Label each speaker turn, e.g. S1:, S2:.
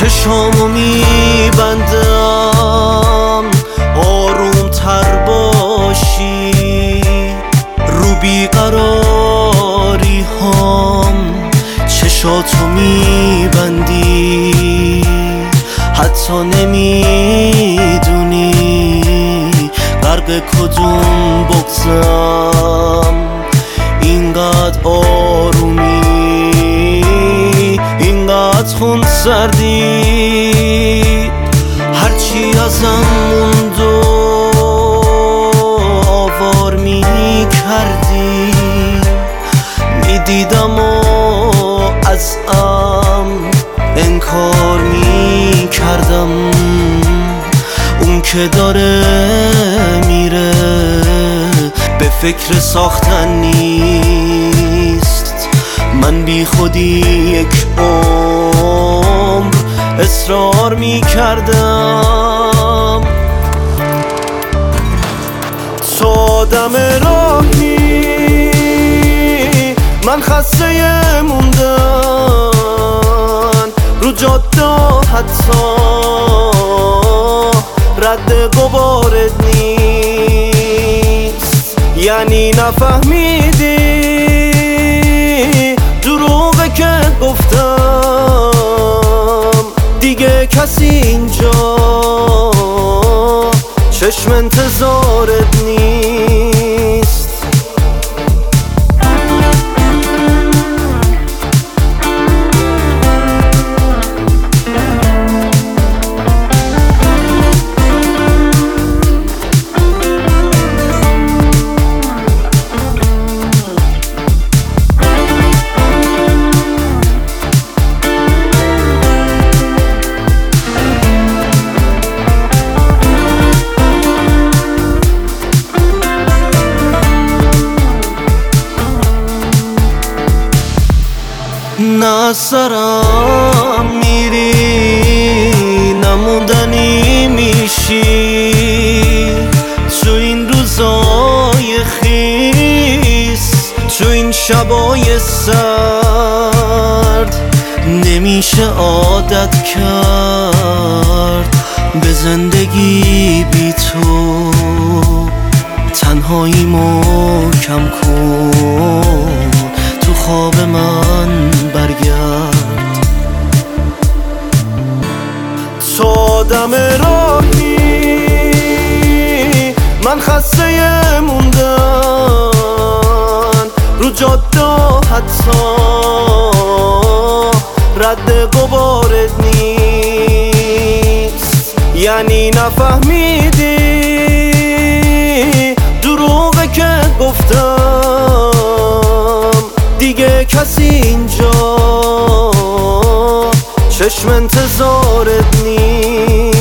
S1: چشامو میبندم آروم تر باشی، رو بیقراری هم چشاتو میبندی، حتی نمیدونی غرق کدوم بغضم. اینقدر آرومی، اینقدر خون سردی، هرچی ازم موند و آوار میکردی، میدیدم و ازم انکار میکردم. اون که داره میره به فکر ساختن نیست، من بی خودی یک عمر اصرار میکردم. تو آدم راهی، من خسته موندن رو جاده، حتی رد غبارت نیست. یعنی نفهمیدی دروغه که گفتم، دیگه کسی اینجا چشم انتظارت نیست. نه سرم میری، نموندنی میشی تو این روزای خیس، تو این شبای سرد. نمیشه عادت کرد به زندگی بی تو، تنهاییمو کم کن، تو خواب من برگرد. تو آدم راهی، من خسته موندن رو جاده، حتی رد غبارت نیست. یعنی نفهمیدی دروغه که گفتم، دیگه کسی اینجا چشم انتظارت نیست.